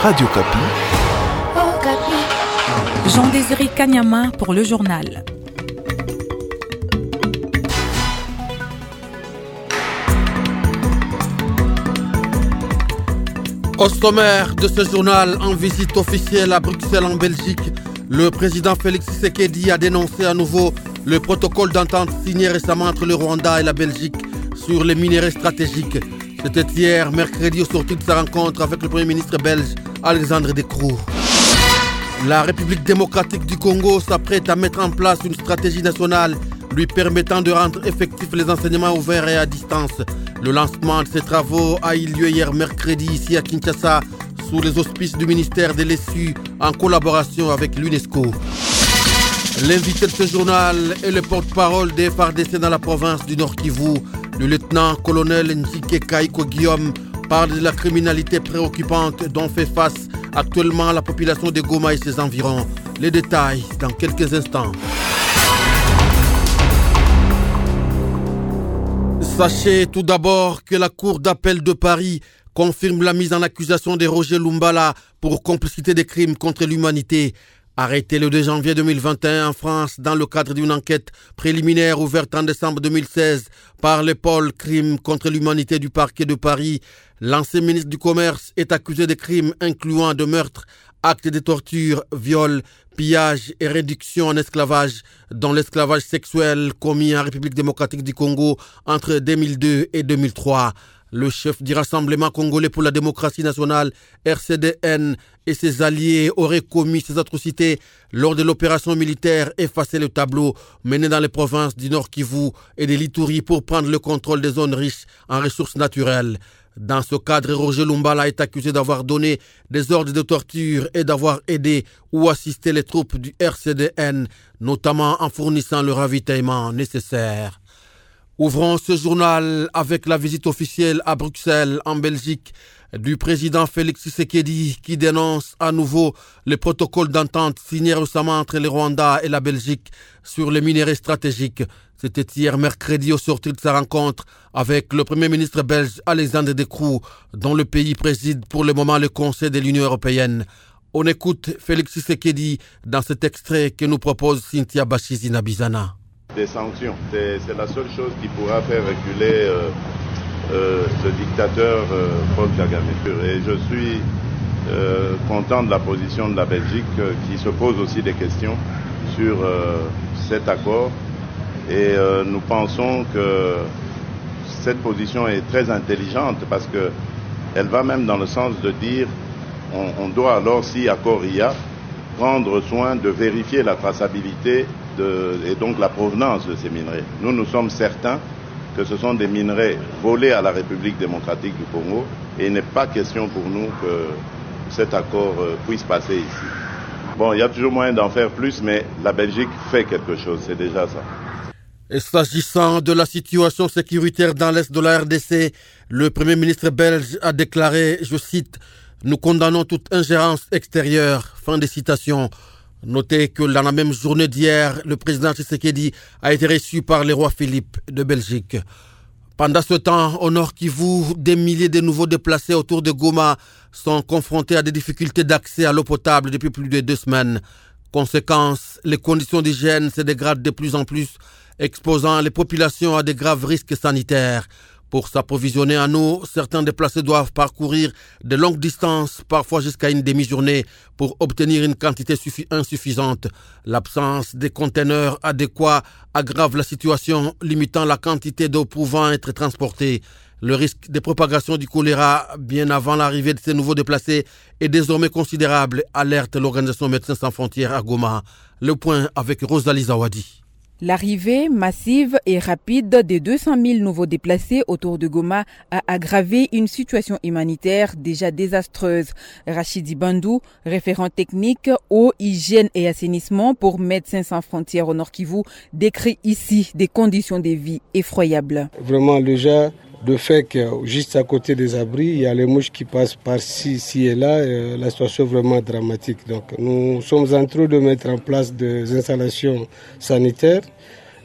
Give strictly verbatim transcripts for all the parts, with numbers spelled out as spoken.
Radio Kapi. Jean-Désiré Kanyama pour le journal. Au sommaire de ce journal, en visite officielle à Bruxelles en Belgique, le président Félix Tshisekedi a dénoncé à nouveau le protocole d'entente signé récemment entre le Rwanda et la Belgique sur les minerais stratégiques. C'était hier, mercredi, au sortir de sa rencontre avec le Premier ministre belge, Alexandre De Croo. La République démocratique du Congo s'apprête à mettre en place une stratégie nationale lui permettant de rendre effectifs les enseignements ouverts et à distance. Le lancement de ces travaux a eu lieu hier mercredi ici à Kinshasa sous les auspices du ministère de l'E S U en collaboration avec l'UNESCO. L'invité de ce journal est le porte-parole des F A R D C dans la province du Nord Kivu. Le lieutenant-colonel Njike Kaiko Guillaume parle de la criminalité préoccupante dont fait face actuellement la population de Goma et ses environs. Les détails dans quelques instants. Sachez tout d'abord que la Cour d'appel de Paris confirme la mise en accusation de Roger Lumbala pour complicité des crimes contre l'humanité. Arrêté le deux janvier deux mille vingt et un en France dans le cadre d'une enquête préliminaire ouverte en décembre deux mille seize par le pôle crimes contre l'humanité du parquet de Paris, l'ancien ministre du Commerce est accusé de crimes incluant de meurtres, actes de torture, viols, pillage et réduction en esclavage, dont l'esclavage sexuel commis en République démocratique du Congo entre deux mille deux et deux mille trois. Le chef du Rassemblement congolais pour la démocratie nationale, R C D N, et ses alliés auraient commis ces atrocités lors de l'opération militaire Effacer le tableau menée dans les provinces du Nord Kivu et de l'Ituri pour prendre le contrôle des zones riches en ressources naturelles. Dans ce cadre, Roger Lumbala est accusé d'avoir donné des ordres de torture et d'avoir aidé ou assisté les troupes du R C D N, notamment en fournissant le ravitaillement nécessaire. Ouvrons ce journal avec la visite officielle à Bruxelles, en Belgique, du président Félix Tshisekedi qui dénonce à nouveau le protocole d'entente signé récemment entre le Rwanda et la Belgique sur les minerais stratégiques. C'était hier mercredi au sortir de sa rencontre avec le Premier ministre belge Alexandre De Croo, dont le pays préside pour le moment le Conseil de l'Union européenne. On écoute Félix Tshisekedi dans cet extrait que nous propose Cynthia Bachizina-Bizana. Des sanctions, c'est, c'est la seule chose qui pourra faire reculer euh, euh, le dictateur euh, Paul Kagame. Et je suis euh, content de la position de la Belgique euh, qui se pose aussi des questions sur euh, cet accord. Et euh, nous pensons que cette position est très intelligente parce qu'elle va même dans le sens de dire on, on doit alors, si accord il y a, prendre soin de vérifier la traçabilité de, et donc la provenance de ces minerais. Nous, nous sommes certains que ce sont des minerais volés à la République démocratique du Congo et il n'est pas question pour nous que cet accord puisse passer ici. Bon, il y a toujours moyen d'en faire plus, mais la Belgique fait quelque chose, c'est déjà ça. Et s'agissant de la situation sécuritaire dans l'est de la R D C, le Premier ministre belge a déclaré, je cite, « Nous condamnons toute ingérence extérieure ». Fin de citation. Notez que dans la même journée d'hier, le président Tshisekedi a été reçu par le roi Philippe de Belgique. Pendant ce temps, au Nord Kivu, des milliers de nouveaux déplacés autour de Goma sont confrontés à des difficultés d'accès à l'eau potable depuis plus de deux semaines. Conséquence, les conditions d'hygiène se dégradent de plus en plus, exposant les populations à de graves risques sanitaires. Pour s'approvisionner en eau, certains déplacés doivent parcourir de longues distances, parfois jusqu'à une demi-journée, pour obtenir une quantité suffi- insuffisante. L'absence des conteneurs adéquats aggrave la situation, limitant la quantité d'eau pouvant être transportée. Le risque de propagation du choléra, bien avant l'arrivée de ces nouveaux déplacés, est désormais considérable, alerte l'organisation Médecins sans frontières à Goma. Le point avec Rosalie Zawadi. L'arrivée massive et rapide des deux cent mille nouveaux déplacés autour de Goma a aggravé une situation humanitaire déjà désastreuse. Rachidi Bandou, référent technique eau, hygiène et assainissement pour Médecins sans frontières au Nord Kivu, décrit ici des conditions de vie effroyables. Vraiment déjà, le fait que juste à côté des abris, il y a les mouches qui passent par-ci, ici et là, et la situation est vraiment dramatique. Donc nous sommes en train de mettre en place des installations sanitaires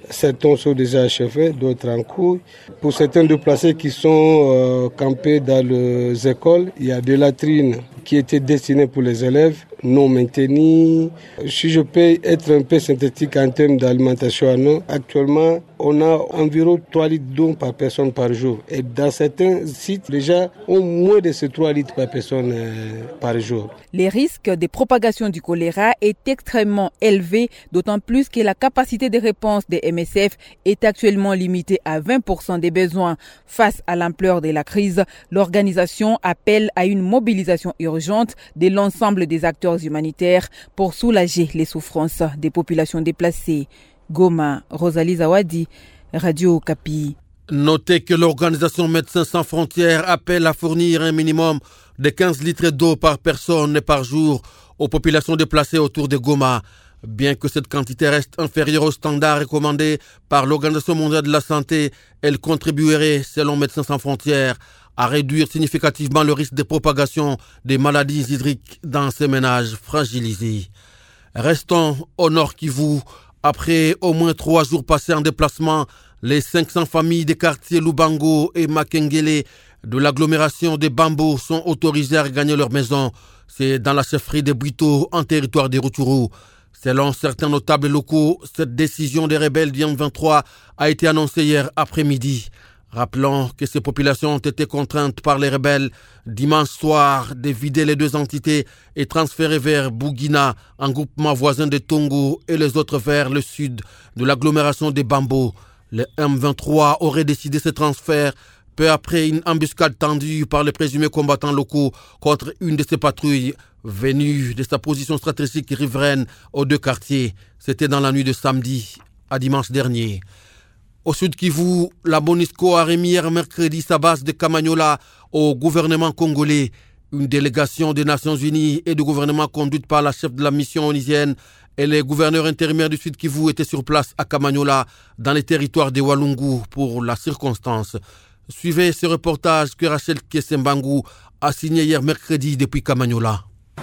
Certains sont déjà achevés, d'autres en cours. Pour certains déplacés qui sont euh, campés dans les écoles, il y a des latrines qui étaient destinées pour les élèves, non maintenues. Si je peux être un peu synthétique en termes d'alimentation en eau, actuellement, on a environ trois litres d'eau par personne par jour. Et dans certains sites, déjà, on moins de ces trois litres par personne euh, par jour. Les risques de propagation du choléra est extrêmement élevé, d'autant plus que la capacité de réponse des M S F est actuellement limitée à vingt pour cent des besoins. Face à l'ampleur de la crise, l'organisation appelle à une mobilisation urgente de l'ensemble des acteurs humanitaires pour soulager les souffrances des populations déplacées. Goma, Rosalie Zawadi, Radio Okapi. Notez que l'organisation Médecins sans frontières appelle à fournir un minimum de quinze litres d'eau par personne et par jour aux populations déplacées autour de Goma. Bien que cette quantité reste inférieure aux standards recommandés par l'Organisation mondiale de la santé, elle contribuerait, selon Médecins sans frontières, à réduire significativement le risque de propagation des maladies hydriques dans ces ménages fragilisés. Restons au Nord Kivu. Après au moins trois jours passés en déplacement, les cinq cents familles des quartiers Lubango et Makengele de l'agglomération des Bambos sont autorisées à regagner leur maison. C'est dans la chefferie des Buito, en territoire des Rutshuru. Selon certains notables locaux, cette décision des rebelles du M vingt-trois a été annoncée hier après-midi. Rappelons que ces populations ont été contraintes par les rebelles dimanche soir de vider les deux entités et transférer vers Bougina, un groupement voisin de Tongo, et les autres vers le sud de l'agglomération des Bambos. Le M vingt-trois aurait décidé ce transfert peu après une embuscade tendue par les présumés combattants locaux contre une de ces patrouilles venues de sa position stratégique riveraine aux deux quartiers. C'était dans la nuit de samedi à dimanche dernier. Au sud Kivu, la MONUSCO a remis hier mercredi sa base de Kamanyola au gouvernement congolais. Une délégation des Nations Unies et du gouvernement conduite par la chef de la mission onusienne et les gouverneurs intérimaires du sud Kivu étaient sur place à Kamanyola, dans les territoires de Walungu, pour la circonstance. Suivez ce reportage que Rachel Kesembangu a signé hier mercredi depuis Kamanyola.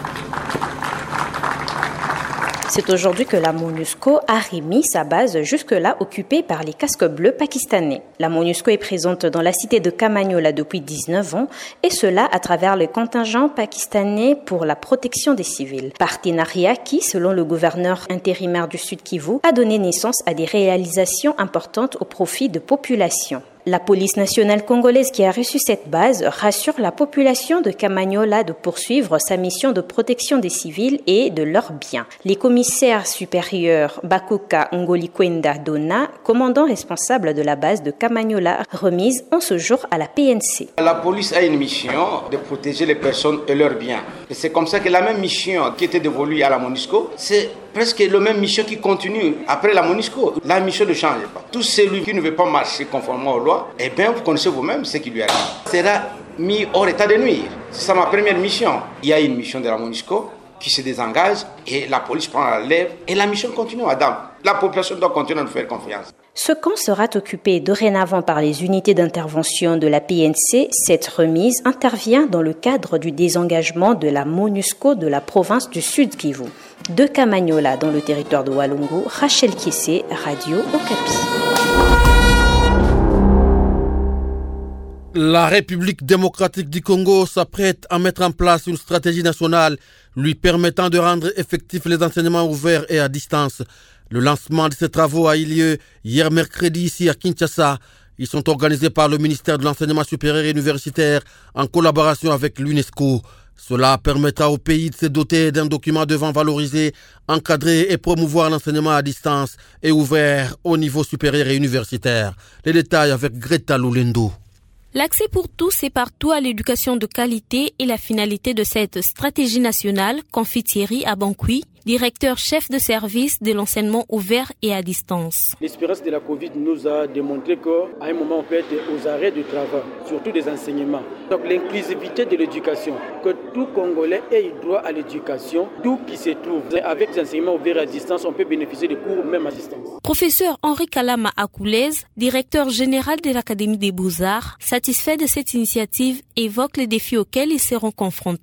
C'est aujourd'hui que la MONUSCO a remis sa base jusque-là occupée par les casques bleus pakistanais. La MONUSCO est présente dans la cité de Kamanyola depuis dix-neuf ans, et cela à travers le contingent pakistanais pour la protection des civils. Partenariat qui, selon le gouverneur intérimaire du Sud Kivu, a donné naissance à des réalisations importantes au profit de populations. La police nationale congolaise qui a reçu cette base rassure la population de Kamanyola de poursuivre sa mission de protection des civils et de leurs biens. Les commissaires supérieurs Bakuka Ngolikwenda Dona, commandant responsable de la base de Kamanyola, remise en ce jour à la P N C. La police a une mission de protéger les personnes et leurs biens. Et c'est comme ça que la même mission qui était dévolue à la MONUSCO, c'est presque la même mission qui continue après la MONUSCO. La mission ne change pas. Tout celui qui ne veut pas marcher conformément aux lois, eh bien, vous connaissez vous-même ce qui lui arrive. Sera mis hors état de nuire. C'est ça ma première mission. Il y a une mission de la MONUSCO qui se désengage et la police prend la lèvre et la mission continue, madame. La population doit continuer à nous faire confiance. Ce camp sera occupé dorénavant par les unités d'intervention de la P N C. Cette remise intervient dans le cadre du désengagement de la MONUSCO de la province du Sud Kivu. De Kamanyola, dans le territoire de Walungu, Rachel Kessé, Radio Okapi. La République démocratique du Congo s'apprête à mettre en place une stratégie nationale lui permettant de rendre effectifs les enseignements ouverts et à distance. Le lancement de ces travaux a eu lieu hier mercredi ici à Kinshasa. Ils sont organisés par le ministère de l'Enseignement supérieur et universitaire en collaboration avec l'UNESCO. Cela permettra au pays de se doter d'un document devant valoriser, encadrer et promouvoir l'enseignement à distance et ouvert au niveau supérieur et universitaire. Les détails avec Greta Lulendo. L'accès pour tous et partout à l'éducation de qualité est la finalité de cette stratégie nationale, confie Thierry Abankoui, directeur chef de service de l'enseignement ouvert et à distance. L'expérience de la Covid nous a démontré qu'à un moment on peut être aux arrêts du travail, surtout des enseignements. Donc l'inclusivité de l'éducation, que tout Congolais ait droit à l'éducation, d'où qu'il se trouve. Avec les enseignements ouverts à distance, on peut bénéficier de cours même à distance. Professeur Henri Kalama Akoulez, directeur général de l'Académie des Beaux-Arts, satisfait de cette initiative, évoque les défis auxquels ils seront confrontés.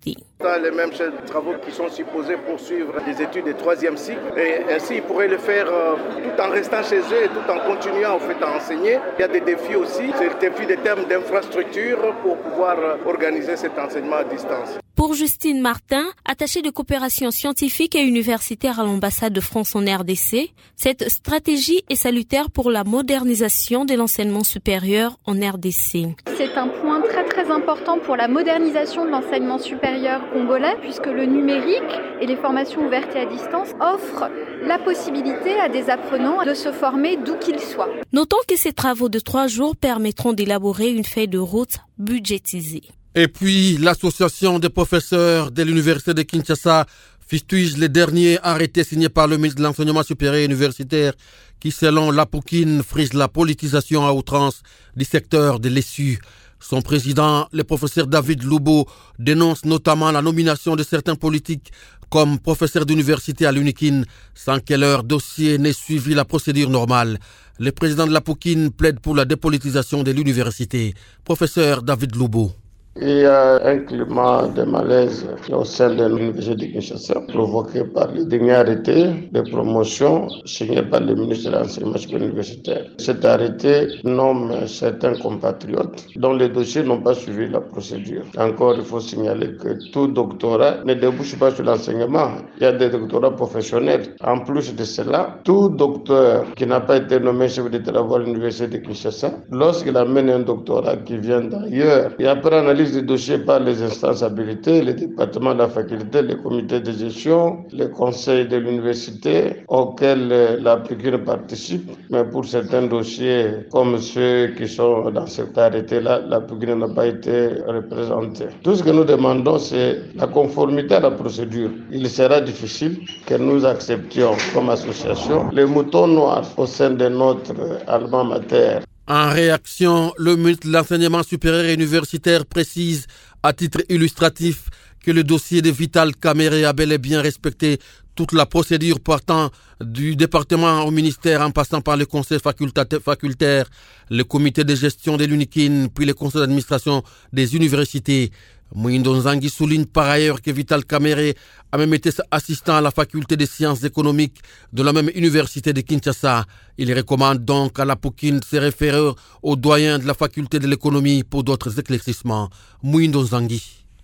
Les mêmes chefs de travaux qui sont supposés poursuivre des études de troisième cycle. Et ainsi, ils pourraient le faire euh, tout en restant chez eux et tout en continuant en fait, à enseigner. Il y a des défis aussi. C'est le défi des termes d'infrastructure pour pouvoir euh, organiser cet enseignement à distance. Pour Justine Martin, attachée de coopération scientifique et universitaire à l'ambassade de France en R D C, cette stratégie est salutaire pour la modernisation de l'enseignement supérieur en R D C. C'est un point très très important pour la modernisation de l'enseignement supérieur congolais, puisque le numérique et les formations ouvertes et à distance offrent la possibilité à des apprenants de se former d'où qu'ils soient. Notons que ces travaux de trois jours permettront d'élaborer une feuille de route budgétisée. Et puis, l'association des professeurs de l'université de Kinshasa fustige les derniers arrêtés signés par le ministre de l'Enseignement supérieur et universitaire qui, selon l'Apokine, frise la politisation à outrance du secteur de l'E S U. Son président, le professeur David Loubo, dénonce notamment la nomination de certains politiques comme professeurs d'université à l'Unikin sans que leur dossier n'ait suivi la procédure normale. Le président de l'Apokine plaide pour la dépolitisation de l'université. Professeur David Loubo. Il y a un climat de malaise au sein de l'Université de Kinshasa, provoqué par les derniers arrêtés de promotion signés par le ministre de l'Enseignement supérieur universitaire. Cet arrêté nomme certains compatriotes dont les dossiers n'ont pas suivi la procédure. Encore, il faut signaler que tout doctorat ne débouche pas sur l'enseignement. Il y a des doctorats professionnels. En plus de cela, tout docteur qui n'a pas été nommé chef de travaux à l'Université de Kinshasa, lorsqu'il amène un doctorat qui vient d'ailleurs, et après analyse des dossiers par les instances habilitées, les départements de la faculté, les comités de gestion, les conseils de l'université auxquels la Procure participe. Mais pour certains dossiers, comme ceux qui sont dans cet arrêté-là, la Procure n'a pas été représentée. Tout ce que nous demandons, c'est la conformité à la procédure. Il sera difficile que nous acceptions comme association les moutons noirs au sein de notre alma mater. En réaction, le ministre de l'Enseignement supérieur et universitaire précise, à titre illustratif, que le dossier de Vital Kamerhe a bel et bien respecté toute la procédure partant du département au ministère en passant par le conseil facultaire, le comité de gestion de l'Unikin, puis le conseil d'administration des universités. Mouindo Nzangi souligne par ailleurs que Vital Kamerhe a même été assistant à la faculté des sciences économiques de la même université de Kinshasa. Il recommande donc à l'Apokine de se référer au doyen de la faculté de l'économie pour d'autres éclaircissements. Mouindo Nzangi.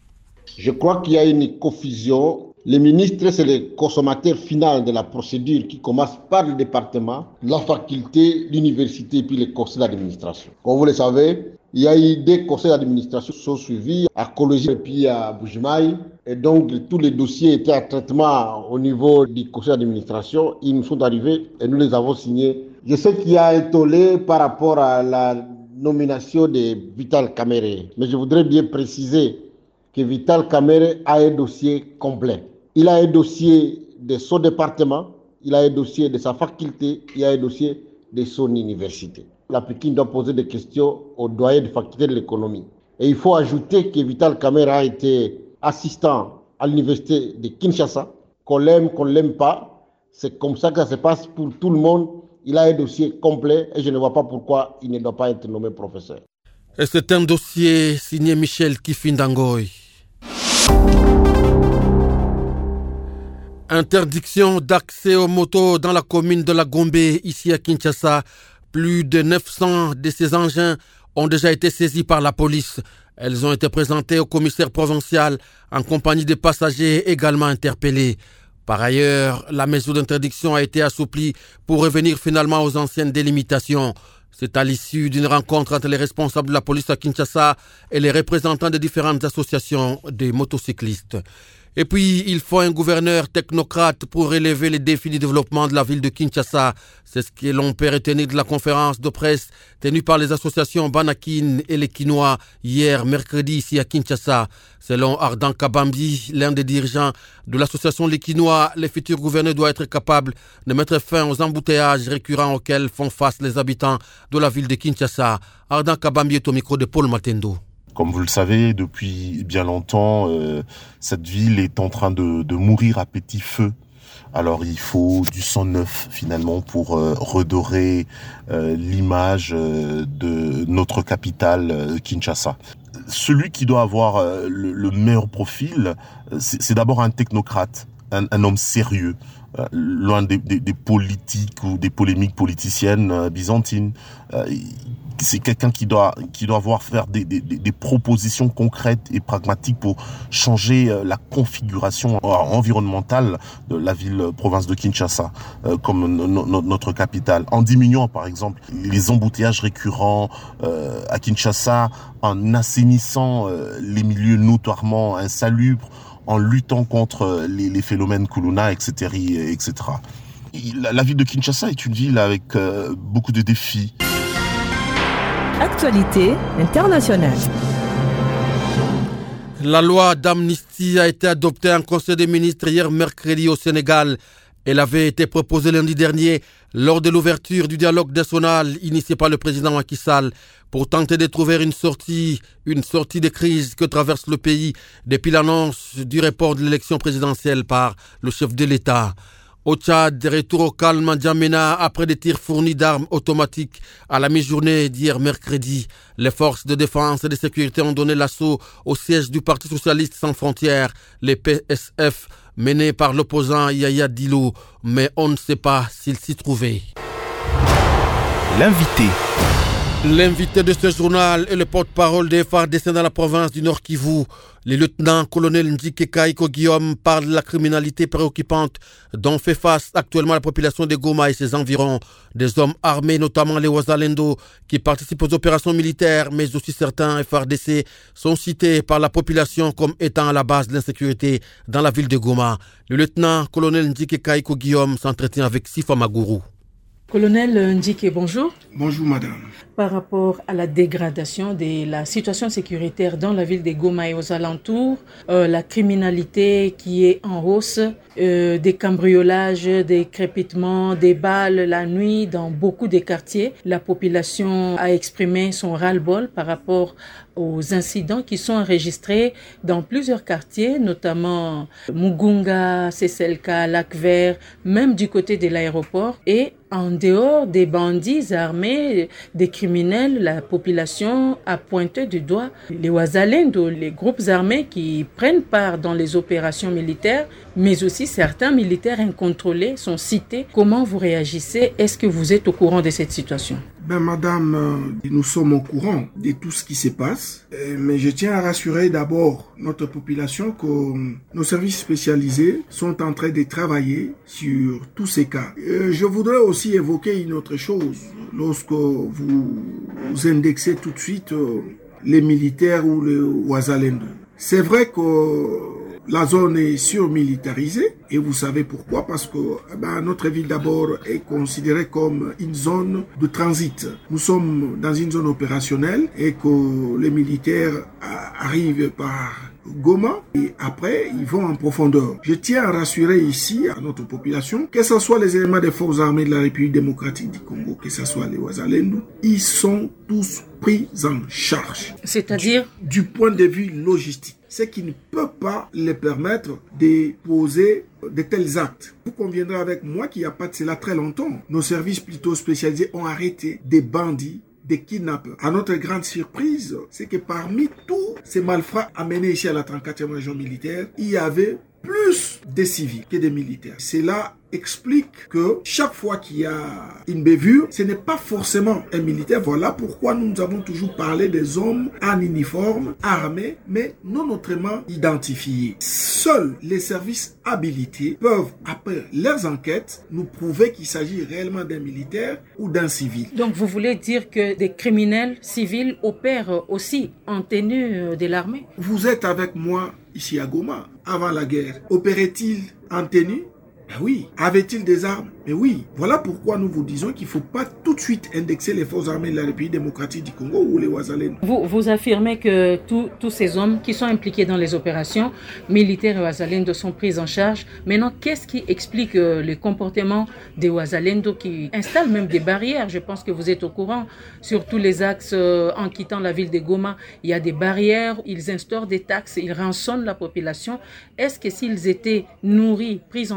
Je crois qu'il y a une confusion. Le ministre, c'est le consommateur final de la procédure qui commence par le département, la faculté, l'université et puis le conseil d'administration. Comme vous le savez, il y a eu des conseils d'administration qui sont suivis à Kologi et puis à Bujimaï. Et donc, tous les dossiers étaient en traitement au niveau du conseil d'administration. Ils nous sont arrivés et nous les avons signés. Je sais qu'il y a un tollé par rapport à la nomination de Vital Kamerhe. Mais je voudrais bien préciser que Vital Kamerhe a un dossier complet. Il a un dossier de son département, il a un dossier de sa faculté, il a un dossier de son université. La Pékin doit poser des questions au doyen de faculté de l'économie. Et il faut ajouter que Vital Kamerhe a été assistant à l'université de Kinshasa, qu'on l'aime, qu'on ne l'aime pas. C'est comme ça que ça se passe pour tout le monde. Il a un dossier complet et je ne vois pas pourquoi il ne doit pas être nommé professeur. Et c'est un dossier signé Michel Kifindangoy. Interdiction d'accès aux motos dans la commune de la Gombe, ici à Kinshasa. Plus de neuf cents de ces engins ont déjà été saisis par la police. Elles ont été présentées au commissaire provincial en compagnie des passagers également interpellés. Par ailleurs, la mesure d'interdiction a été assouplie pour revenir finalement aux anciennes délimitations. C'est à l'issue d'une rencontre entre les responsables de la police à Kinshasa et les représentants des différentes associations des motocyclistes. Et puis, il faut un gouverneur technocrate pour relever les défis du développement de la ville de Kinshasa. C'est ce que l'on peut retenir de la conférence de presse tenue par les associations Banakin et les Kinois hier, mercredi, ici à Kinshasa. Selon Ardan Kabambi, l'un des dirigeants de l'association Les Kinois, le futur gouverneur doit être capable de mettre fin aux embouteillages récurrents auxquels font face les habitants de la ville de Kinshasa. Ardan Kabambi est au micro de Paul Matendo. Comme vous le savez, depuis bien longtemps, euh, cette ville est en train de, de mourir à petit feu. Alors il faut du sang neuf finalement pour euh, redorer euh, l'image euh, de notre capitale, euh, Kinshasa. celui qui doit avoir euh, le, le meilleur profil, c'est, c'est d'abord un technocrate, un, un homme sérieux, euh, loin des, des, des politiques ou des polémiques politiciennes euh, byzantines. Euh, c'est quelqu'un qui doit qui doit avoir faire des, des, des propositions concrètes et pragmatiques pour changer la configuration environnementale de la ville-province de Kinshasa, euh, comme no, no, notre capitale, en diminuant par exemple les embouteillages récurrents euh, à Kinshasa, en assainissant euh, les milieux notoirement insalubres, en luttant contre les, les phénomènes Kuluna, et cetera, et cetera. La, la ville de Kinshasa est une ville avec euh, beaucoup de défis. Actualité internationale. La loi d'amnistie a été adoptée en Conseil des ministres hier mercredi au Sénégal. Elle avait été proposée lundi dernier lors de l'ouverture du dialogue national initié par le président Macky Sall pour tenter de trouver une sortie, une sortie de crise que traverse le pays depuis l'annonce du report de l'élection présidentielle par le chef de l'État. Au Tchad, retour au calme à N'Djamena après des tirs fournis d'armes automatiques à la mi-journée d'hier mercredi. Les forces de défense et de sécurité ont donné l'assaut au siège du Parti socialiste sans frontières, les P S F, mené par l'opposant Yaya Dilo, mais on ne sait pas s'il s'y trouvait. L'invité. L'invité de ce journal est le porte-parole des F A R D C dans la province du Nord Kivu. Le lieutenant-colonel Ndjike Kaiko Guillaume parle de la criminalité préoccupante dont fait face actuellement la population de Goma et ses environs. Des hommes armés, notamment les Wazalendo, qui participent aux opérations militaires, mais aussi certains F A R D C, sont cités par la population comme étant à la base de l'insécurité dans la ville de Goma. Le lieutenant-colonel Ndjike Kaiko Guillaume s'entretient avec Sifa Magourou. Colonel Ndjike, bonjour. Bonjour madame. Par rapport à la dégradation de la situation sécuritaire dans la ville de Goma et aux alentours, euh, la criminalité qui est en hausse, euh, des cambriolages, des crépitements, des balles la nuit dans beaucoup de quartiers, la population a exprimé son ras-le-bol par rapport aux incidents qui sont enregistrés dans plusieurs quartiers, notamment Mugunga, Seselka, Lac-Vert, même du côté de l'aéroport. Et en dehors des bandits armés, des criminels, la population a pointé du doigt les Wazalendo, les groupes armés qui prennent part dans les opérations militaires, mais aussi certains militaires incontrôlés sont cités. Comment vous réagissez? Est-ce que vous êtes au courant de cette situation? Ben madame, nous sommes au courant de tout ce qui se passe, mais je tiens à rassurer d'abord notre population que nos services spécialisés sont en train de travailler sur tous ces cas. Je voudrais aussi évoquer une autre chose. Lorsque vous indexez tout de suite les militaires ou les Wazalendo, c'est vrai que la zone est surmilitarisée et vous savez pourquoi? Parce que ben, notre ville d'abord est considérée comme une zone de transit. Nous sommes dans une zone opérationnelle et que les militaires arrivent par Goma et après ils vont en profondeur. Je tiens à rassurer ici à notre population, que ce soit les éléments des forces armées de la République démocratique du Congo, que ce soit les Wazalendo, ils sont tous pris en charge. C'est-à-dire du, du point de vue logistique. Ce qui ne peut pas les permettre de poser de tels actes. Vous conviendrez avec moi qu'il n'y a pas de cela très longtemps. Nos services plutôt spécialisés ont arrêté des bandits, des kidnappeurs. À notre grande surprise, c'est que parmi tous ces malfrats amenés ici à la trente-quatrième région militaire, il y avait plus de civils que des militaires. Cela explique que chaque fois qu'il y a une bévure, ce n'est pas forcément un militaire. Voilà pourquoi nous avons toujours parlé des hommes en uniforme, armés, mais non autrement identifiés. Seuls les services habilités peuvent, après leurs enquêtes, nous prouver qu'il s'agit réellement d'un militaire ou d'un civil. Donc vous voulez dire que des criminels civils opèrent aussi en tenue de l'armée? Vous êtes avec moi ici à Goma. Avant la guerre, opérait-il en tenue? Ben oui. Avait-il des armes? Mais oui. Voilà pourquoi nous vous disons qu'il ne faut pas tout de suite indexer les forces armées de la République démocratique du Congo ou les Wazalendo. Vous, vous affirmez que tous tous ces hommes qui sont impliqués dans les opérations militaires et Wazalendo sont pris en charge. Maintenant, qu'est-ce qui explique euh, le comportement des Wazalendo qui installent même des barrières? Je pense que vous êtes au courant. Sur tous les axes, euh, en quittant la ville de Goma, il y a des barrières, ils instaurent des taxes, ils rançonnent la population. Est-ce que s'ils étaient nourris, pris en charge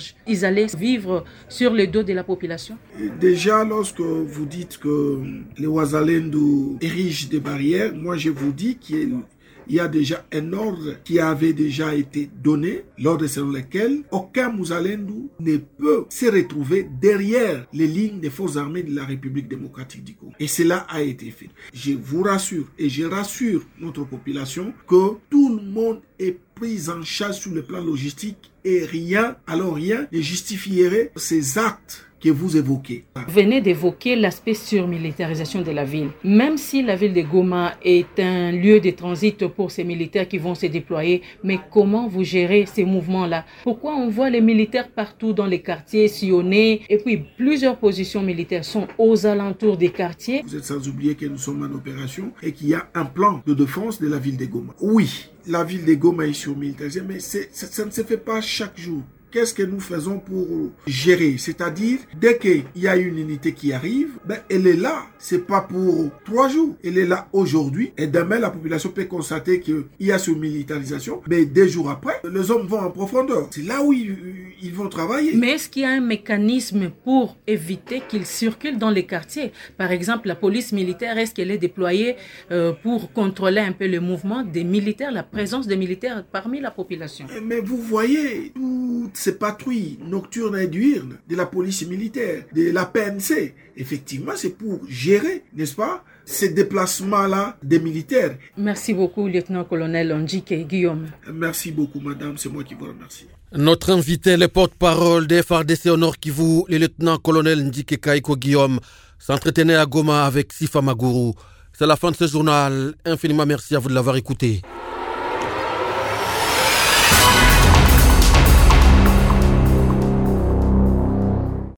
charge. Ils allaient vivre sur le dos de la population. Déjà, lorsque vous dites que les Ouazalendo érigent des barrières, moi je vous dis qu'il y a déjà un ordre qui avait déjà été donné, l'ordre selon lequel aucun Mouzalendo ne peut se retrouver derrière les lignes des forces armées de la République démocratique du Congo. Et cela a été fait. Je vous rassure et je rassure notre population que tout le monde est pris en charge sur le plan logistique et rien, alors rien ne justifierait ces actes que vous évoquez. Vous venez d'évoquer l'aspect surmilitarisation de la ville. Même si la ville de Goma est un lieu de transit pour ces militaires qui vont se déployer, mais comment vous gérez ces mouvements-là? Pourquoi on voit les militaires partout dans les quartiers sillonnés et puis plusieurs positions militaires sont aux alentours des quartiers? Vous êtes sans oublier que nous sommes en opération et qu'il y a un plan de défense de la ville de Goma. Oui, la ville de Goma est surmilitarisée, mais c'est, ça, ça ne se fait pas chaque jour. Qu'est-ce que nous faisons pour gérer? C'est-à-dire, dès qu'il y a une unité qui arrive, ben, elle est là. C'est pas pour trois jours. Elle est là aujourd'hui. Et demain, la population peut constater qu'il y a cette militarisation. Mais deux jours après, les hommes vont en profondeur. C'est là où ils, ils vont travailler. Mais est-ce qu'il y a un mécanisme pour éviter qu'ils circulent dans les quartiers? Par exemple, la police militaire, est-ce qu'elle est déployée euh, pour contrôler un peu le mouvement des militaires, la présence des militaires parmi la population? Mais vous voyez, toutes ces patrouilles nocturnes et diurnes de la police militaire, de la P N C, effectivement, c'est pour gérer, n'est-ce pas, ces déplacements-là des militaires. Merci beaucoup, lieutenant-colonel Ndjike Guillaume. Merci beaucoup, madame, c'est moi qui vous remercie. Notre invité, le porte-parole des F A R D C au Nord Kivu, le lieutenant-colonel Ndjike Kaiko Guillaume, s'entretenait à Goma avec Sifa Maguru. C'est la fin de ce journal. Infiniment merci à vous de l'avoir écouté.